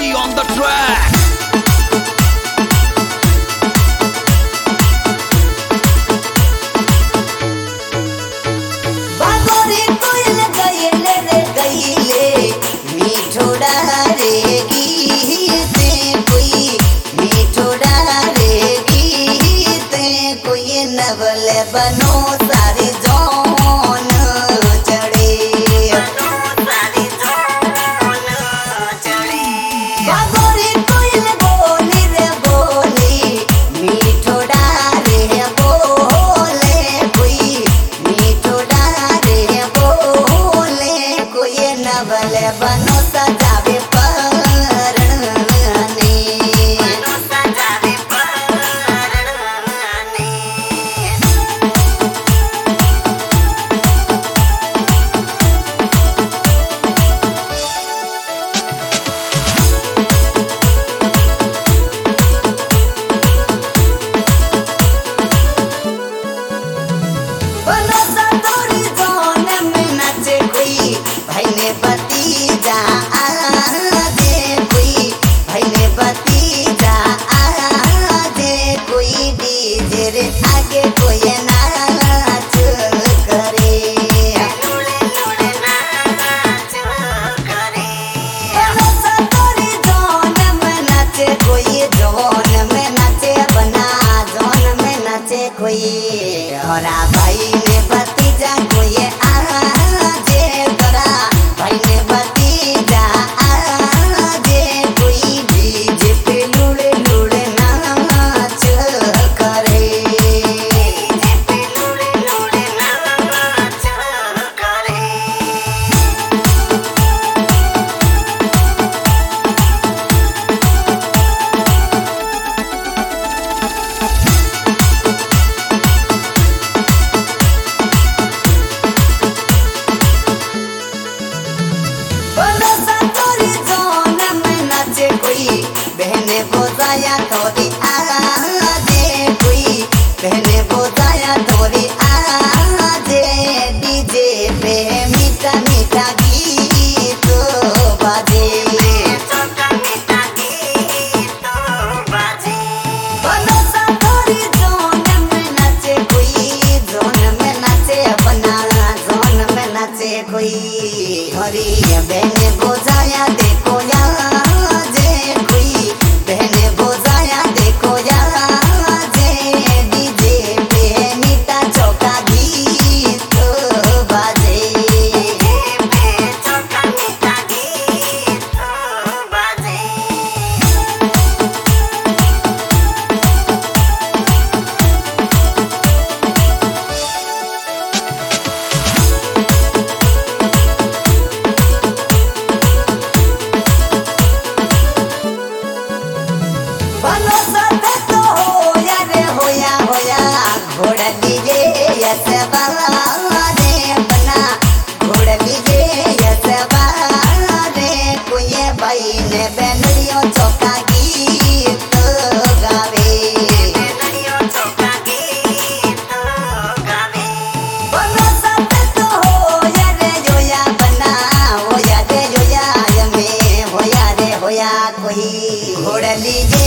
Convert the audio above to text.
G on the track. बनो सारी जौन चढ़े बागोरी कोयल बोली रे बोली मीठो डारे बोले कोई मीठो डारे बोले कोई नवल बनो सजावे आगे कोई नाच करे जोन में नाचे कोई जोन में नाचे बना जोन में नाचे कोई और भाई ने भतीजा कोई आजे तोरा भाई ने भतीजा आजे कोई डीजे पे लुड़े लुड़े नाच करे बहने बोझाया थोड़ी आजे कोई बहने बोझाया थोड़ी आजे डीजे पे मीठा मीठा गीत बाजे बनो सा थोड़ी जोन में नाचे कोई जोन में नाचे अपना जोन में नाचे कोई थोड़ी बहने बोझाया देखो यार घोड़ा लीजे यस बाला रे बना घोड़ा लीजे यस बाला रे कोई भाई ने बेनलियो चौका गीत गावे बनो साथ तो होया रे जोया बना होया रे जोया यमे होया रे होया कोई घोड़ा लीजे